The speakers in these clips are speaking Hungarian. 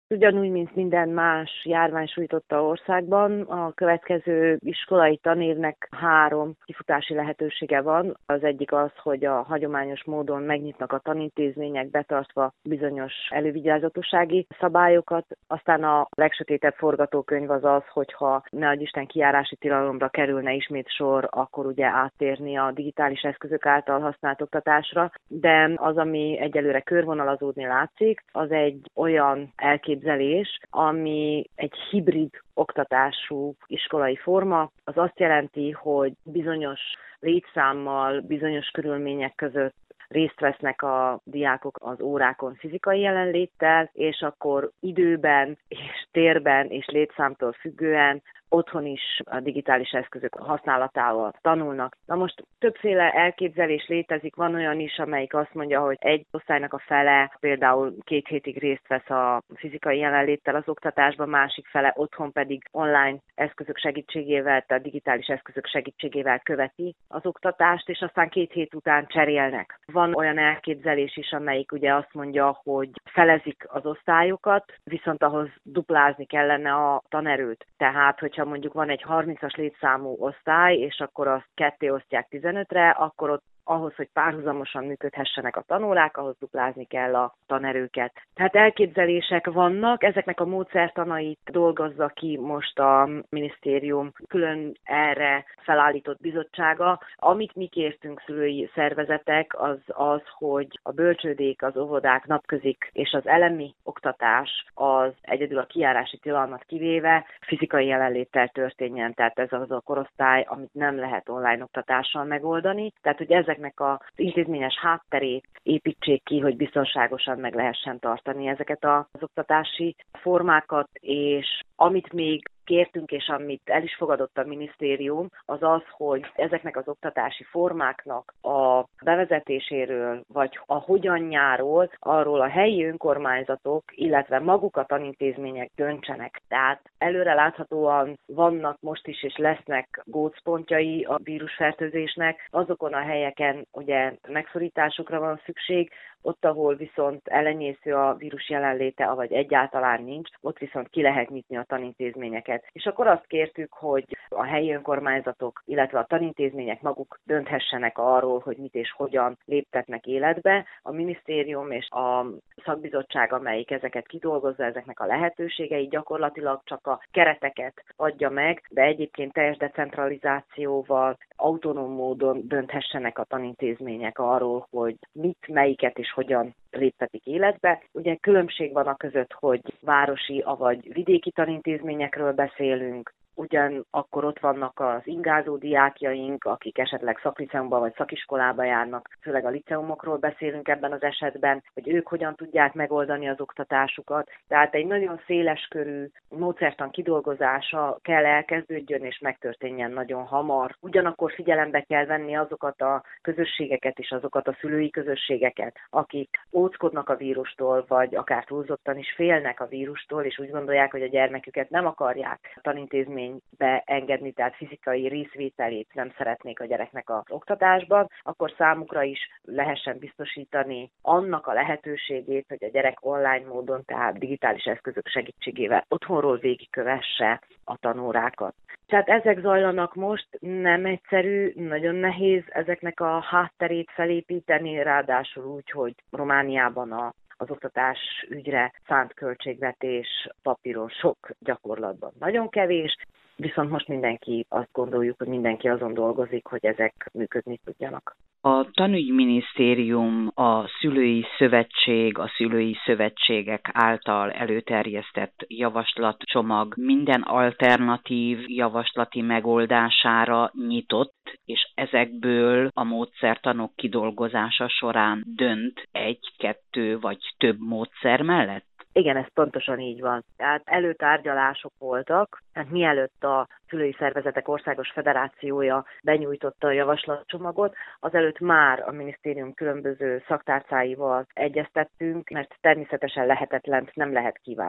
Ugyanúgy, mint minden más járvány sújtotta országban, a következő iskolai tanévnek 3 kifutási lehetősége van. Az egyik az, hogy a hagyományos módon megnyitnak a tanintézmények, betartva bizonyos elővigyázatossági szabályokat. Aztán a legsötétebb forgatókönyv az, hogyha ne adj Isten kijárási tilalomra kerülne ismét sor, akkor ugye áttérni a digitális eszközök által használt oktatásra. De az, ami egyelőre körvonalazódni látszik, az egy olyan elképzelés, ami egy hibrid oktatású iskolai forma. Az azt jelenti, hogy bizonyos létszámmal, bizonyos körülmények között részt vesznek a diákok az órákon fizikai jelenléttel, és akkor időben és térben és létszámtól függően otthon is a digitális eszközök használatával tanulnak. Na most többféle elképzelés létezik, van olyan is, amelyik azt mondja, hogy egy osztálynak a fele például 2 hétig részt vesz a fizikai jelenléttel az oktatásban, másik fele otthon pedig online eszközök segítségével, tehát digitális eszközök segítségével követi az oktatást, és aztán 2 hét után cserélnek. Van olyan elképzelés is, amelyik ugye azt mondja, hogy felezik az osztályokat, viszont ahhoz duplázni kellene a tanerőt. Tehát, hogyha mondjuk van egy 30-as létszámú osztály, és akkor azt ketté osztják 15-re, akkor ott ahhoz, hogy párhuzamosan működhessenek a tanórák, ahhoz duplázni kell a tanerőket. Tehát elképzelések vannak, ezeknek a módszertanait dolgozza ki most a minisztérium külön erre felállított bizottsága. Amit mi kértünk szülői szervezetek, az, hogy a bölcsődék, az óvodák, napközik és az elemi oktatás az egyedül a kijárási tilalmat kivéve fizikai jelenléttel történjen. Tehát ez az a korosztály, amit nem lehet online oktatással megoldani. Tehát, hogy ezeknek az intézményes hátterét építsék ki, hogy biztonságosan meg lehessen tartani ezeket az oktatási formákat, és amit még kértünk, és amit el is fogadott a minisztérium, az, hogy ezeknek az oktatási formáknak a bevezetéséről, vagy a hogyanjáról, arról a helyi önkormányzatok, illetve maguk a tanintézmények döntsenek. Tehát előre láthatóan vannak most is, és lesznek gócpontjai a vírusfertőzésnek. Azokon a helyeken ugye megszorításokra van szükség, ott, ahol viszont elenyésző a vírus jelenléte, vagy egyáltalán nincs, ott viszont ki lehet nyitni a tanintézményeket. És akkor azt kértük, hogy a helyi önkormányzatok, illetve a tanintézmények maguk dönthessenek arról, hogy mit és hogyan léptetnek életbe. A minisztérium és a szakbizottság, amelyik ezeket kidolgozza, ezeknek a lehetőségei gyakorlatilag csak a kereteket adja meg, de egyébként teljes decentralizációval, autonóm módon dönthessenek a tanintézmények arról, hogy mit, melyiket és hogyan léptetik életbe. Ugye különbség van a között, hogy városi vagy vidéki tanintézményekről beszélünk, ugyanakkor ott vannak az ingázó diákjaink, akik esetleg szakliceumban vagy szakiskolába járnak, főleg a liceumokról beszélünk ebben az esetben, hogy ők hogyan tudják megoldani az oktatásukat. Tehát egy nagyon széleskörű módszertan kidolgozása kell elkezdődjön és megtörténjen nagyon hamar. Ugyanakkor figyelembe kell venni azokat a közösségeket és azokat a szülői közösségeket, akik óckodnak a vírustól, vagy akár túlzottan is félnek a vírustól, és úgy gondolják, hogy a gyermeküket nem akarják tanintézménybe engedni, tehát fizikai részvételét nem szeretnék a gyereknek az oktatásban, akkor számukra is lehessen biztosítani annak a lehetőségét, hogy a gyerek online módon, tehát digitális eszközök segítségével otthonról végigkövesse a tanórákat. Tehát ezek zajlanak most, nem egyszerű, nagyon nehéz ezeknek a hátterét felépíteni, ráadásul úgy, hogy Romániában az oktatás ügyre szánt költségvetés papíron sok, gyakorlatban nagyon kevés, viszont most azt gondoljuk, hogy mindenki azon dolgozik, hogy ezek működni tudjanak. A Tanügyminisztérium, a Szülői Szövetség, a szülői szövetségek által előterjesztett javaslatcsomag minden alternatív javaslati megoldására nyitott, és ezekből a módszertanok kidolgozása során dönt 1, 2 vagy több módszer mellett? Igen, ez pontosan így van. Tehát előtárgyalások voltak, tehát mielőtt a Szülői Szervezetek Országos Federációja benyújtotta a javaslatcsomagot, azelőtt már a minisztérium különböző szaktárcáival egyeztettünk, mert természetesen lehetetlent nem lehet kívánni.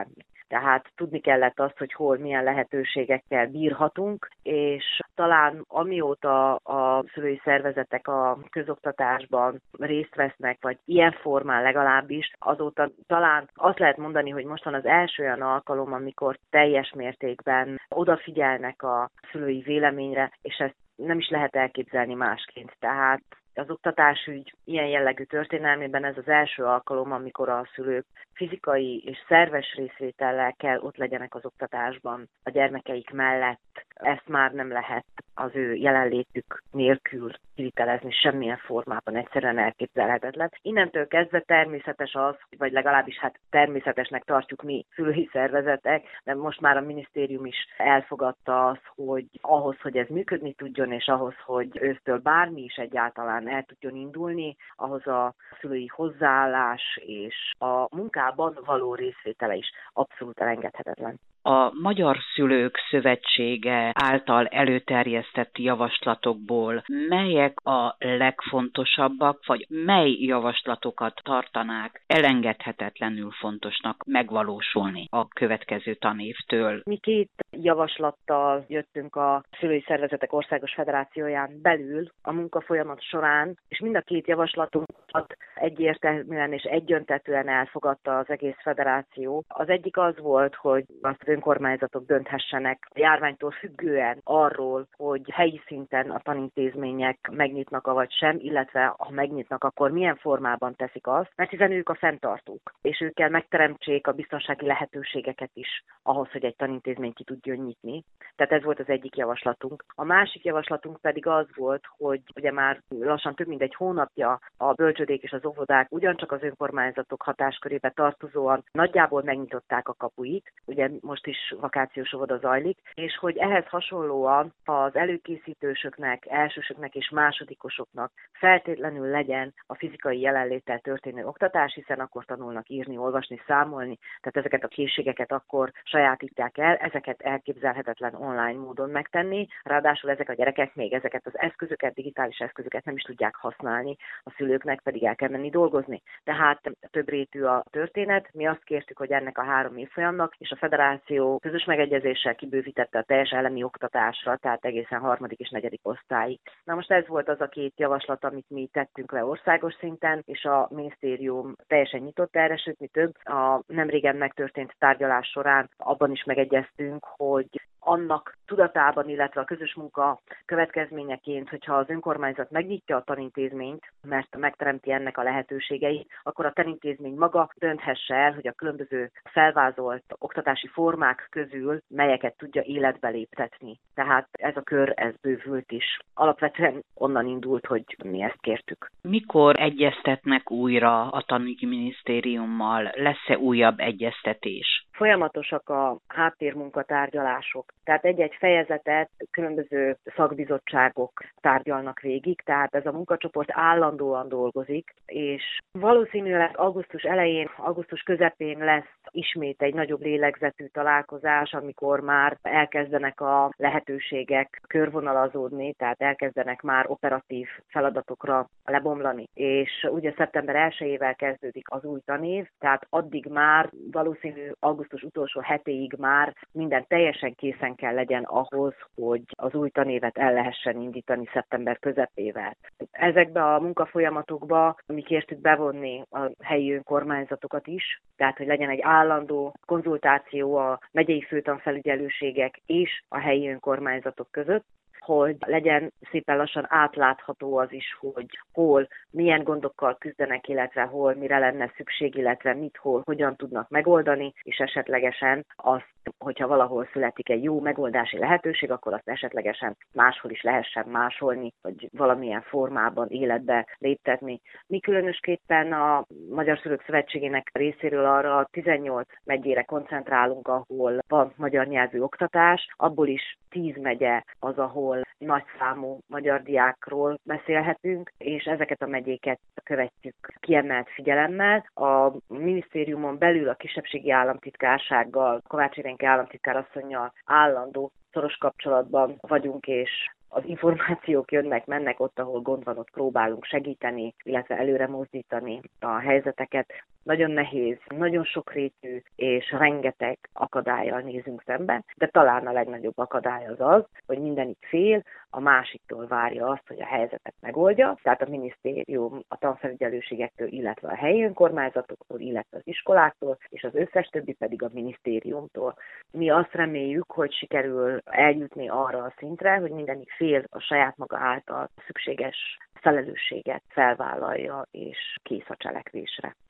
Tehát tudni kellett azt, hogy hol milyen lehetőségekkel bírhatunk, és talán amióta a szülői szervezetek a közoktatásban részt vesznek, vagy ilyen formán legalábbis, azóta talán azt lehet mondani, hogy most van az első olyan alkalom, amikor teljes mértékben odafigyelnek a szülői véleményre, és ezt nem is lehet elképzelni másként. Tehát az oktatásügy ilyen jellegű történelmében ez az első alkalom, amikor a szülők fizikai és szerves részvétellel kell ott legyenek az oktatásban a gyermekeik mellett. Ezt már nem lehet az ő jelenlétük nélkül kivitelezni semmilyen formában, egyszerűen elképzelhetetlen. Innentől kezdve természetes az, vagy legalábbis természetesnek tartjuk mi szülői szervezetek, de most már a minisztérium is elfogadta azt, hogy ahhoz, hogy ez működni tudjon, és ahhoz, hogy ősztől bármi is egyáltalán el tudjon indulni, ahhoz a szülői hozzáállás és a munkában való részvétele is abszolút elengedhetetlen. A Magyar Szülők Szövetsége által előterjesztett javaslatokból melyek a legfontosabbak, vagy mely javaslatokat tartanák elengedhetetlenül fontosnak megvalósulni a következő tanévtől? Mi 2 javaslattal jöttünk a Szülői Szervezetek Országos Federációján belül a munkafolyamat során, és mind a 2 javaslatunkat egyértelműen és egyöntetűen elfogadta az egész federáció. Az egyik az volt, hogy azt az önkormányzatok dönthessenek a járványtól függően arról, hogy helyi szinten a tanintézmények megnyitnak vagy sem, illetve ha megnyitnak, akkor milyen formában teszik azt, mert hiszen ők a fenntartók, és ők kell megteremtsék a biztonsági lehetőségeket is ahhoz, hogy egy tanintézmény ki tudjon nyitni. Tehát ez volt az egyik javaslatunk. A másik javaslatunk pedig az volt, hogy ugye már lassan több mint egy hónapja a bölcsődék és az óvodák ugyancsak az önkormányzatok hatáskörébe tartozóan nagyjából megnyitották a kapuit, ugye most is vakációs óvoda zajlik, és hogy ehhez hasonlóan az előkészítősöknek, elsősöknek és másodikosoknak feltétlenül legyen a fizikai jelenléttel történő oktatás, hiszen akkor tanulnak írni, olvasni, számolni, tehát ezeket a készségeket akkor sajátítják el, ezeket elképzelhetetlen online módon megtenni, ráadásul ezek a gyerekek még ezeket az eszközöket, digitális eszközöket nem is tudják használni, a szülőknek pedig el kell menni dolgozni. Tehát több rétű a történet, mi azt kértük, hogy ennek a 3 évfolyamnak, és a federáció közös megegyezéssel kibővítette a teljes elemi oktatásra, tehát egészen 3. és 4. osztályig. Na most ez volt az a 2 javaslat, amit mi tettünk le országos szinten, és a minisztérium teljesen nyitott erre, sőt, mi több, a nemrégen megtörtént tárgyalás során abban is megegyeztünk, hogy annak tudatában, illetve a közös munka következményeként, hogyha az önkormányzat megnyitja a tanintézményt, mert megteremti ennek a lehetőségeit, akkor a tanintézmény maga dönthesse el, hogy a különböző felvázolt oktatási formák közül melyeket tudja életbe léptetni. Tehát ez a kör, ez bővült is. Alapvetően onnan indult, hogy mi ezt kértük. Mikor egyeztetnek újra a tanügyminisztériummal? Lesz-e újabb egyeztetés? Folyamatosak a háttérmunkatárgyalások. Tehát egy-egy fejezetet különböző szakbizottságok tárgyalnak végig, tehát ez a munkacsoport állandóan dolgozik, és valószínűleg augusztus elején, augusztus közepén lesz ismét egy nagyobb lélegzetű találkozás, amikor már elkezdenek a lehetőségek körvonalazódni, tehát elkezdenek már operatív feladatokra lebomlani. És ugye szeptember 1-ével kezdődik az új tanév, tehát addig már valószínű augusztus utolsó hetéig már minden teljesen készen kell legyen ahhoz, hogy az új tanévet el lehessen indítani szeptember közepével. Ezekbe a munkafolyamatokba mi kértük bevonni a helyi önkormányzatokat is, tehát hogy legyen egy állandó konzultáció a megyei főtanfelügyelőségek és a helyi önkormányzatok között, hogy legyen szépen lassan átlátható az is, hogy hol, milyen gondokkal küzdenek, illetve hol, mire lenne szükség, illetve mit, hol, hogyan tudnak megoldani, és esetlegesen azt, hogyha valahol születik egy jó megoldási lehetőség, akkor azt esetlegesen máshol is lehessen másolni, vagy valamilyen formában életbe léptetni. Mi különösképpen a Magyar Szülők Szövetségének részéről arra a 18 megyére koncentrálunk, ahol van magyar nyelvű oktatás, abból is 10 megye az, ahol nagyszámú magyar diákról beszélhetünk, és ezeket a megyéket követjük kiemelt figyelemmel. A minisztériumon belül a kisebbségi államtitkársággal, Kovács Irénke államtitkár asszonnyal állandó szoros kapcsolatban vagyunk, és Az információk jönnek, mennek ott, ahol gond van, ott próbálunk segíteni, illetve előre mozdítani a helyzeteket. Nagyon nehéz, nagyon sokrétű és rengeteg akadállyal nézünk szembe, de talán a legnagyobb akadály az, hogy mindenik fél a másiktól várja azt, hogy a helyzetet megoldja, tehát a minisztérium a tanfelügyelőségektől, illetve a helyi önkormányzatoktól, illetve az iskoláktól, és az összes többi pedig a minisztériumtól. Mi azt reméljük, hogy sikerül eljutni arra a szintre, hogy mindenik fél a saját maga által szükséges felelősséget felvállalja és kész a cselekvésre.